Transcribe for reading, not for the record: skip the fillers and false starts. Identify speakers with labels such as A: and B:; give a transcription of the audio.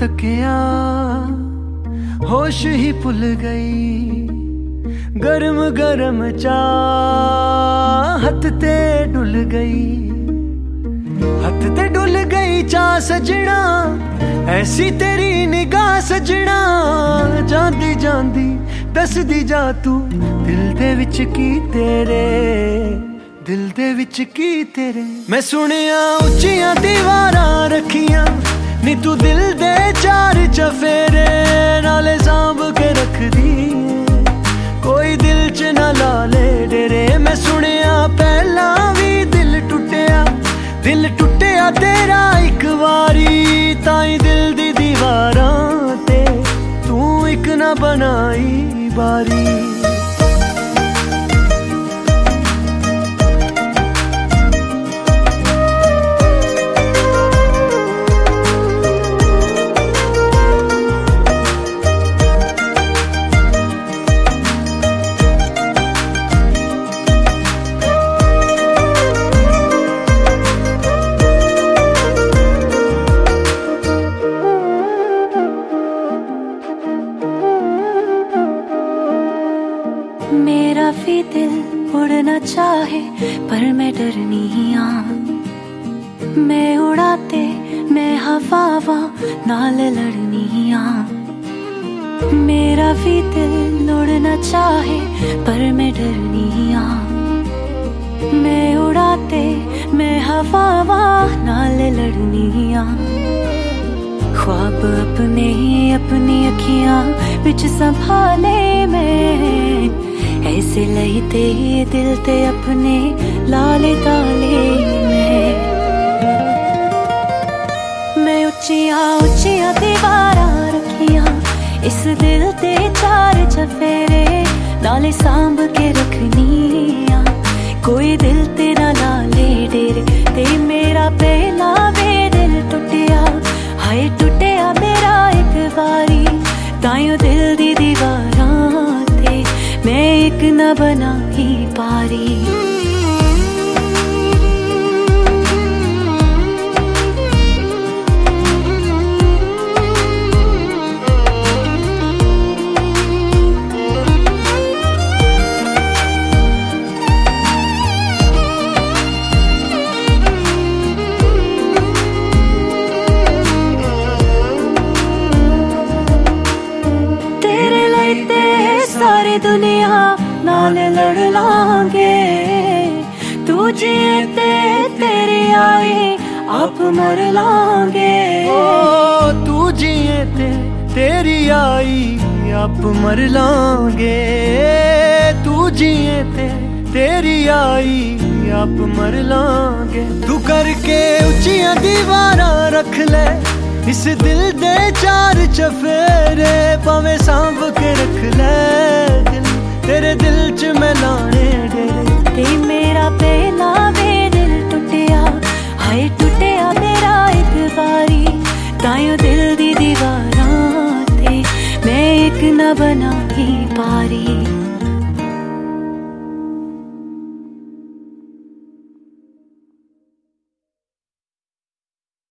A: तकिया होश ही भुल गई, गरम गरम चाह हथ ते डुल गई, हथ ते डुल गई चाह सजना, ऐसी तेरी निगाह सजना। जांदी जांदी दसदी जा तू दिल दे विच की तेरे, दिल दे विच की तेरे। मैं सुनिया उच्चियां दीवारां रखियां नी तू दिल दे चार चफेरे, नाले सांभ के रख दी कोई दिल च ना ला ले डेरे। मैं सुनिया पहला भी दिल टुटिया तेरा एक वारी, ताई दिल दी दीवारां ते तू एक ना बनाई बारी।
B: मेरा भी दिल उड़ना चाहे पर मैं डरनी हाँ, मैं उड़ाते मैं हवावा नाल लड़नी हाँ। मेरा भी दिल उड़ना चाहे पर मैं डरनी हाँ, मैं उड़ाते मैं हवावा नाल लड़नी हाँ। ख्वाब अपने अपनी अखियां बिच संभाले मैं, ऐसे लईते दिल ते अपने लाले ताले मैं उच्चियां उच्चियां दीवारां रखियां, इस दिल ते चार चफेरे, नाले सांभ के रखनियां कोई दिल ते ना लाले डेरे। ते मेरा पहला वे दिल टुटिया, हाय टुटिया मेरा एक बारी, ताइयों दिल दी दीवारां ते मैं एक न बना ही पारी। तेरे लईते सारी दुनिया नाल लड़ लांगे, तू जिए ते तेरी आई आप मर लांगे।
A: ओ तू जिए ते तेरी आई आप मर लांगे, तू जिए ते तेरी आई आप मर लांगे। तू करके उच्चियां दीवारां रख ले इस दिल दे चार चफेरे, भावें सांभ के रख ले दिल तेरे दिल च मैं लाने डेरे।
B: ते मेरा पहला वे दिल टुटिया, हाय टुटिया मेरा एक बारी, ताइयों दिल दी दीवारां ते मैं एक न बना ही पारी।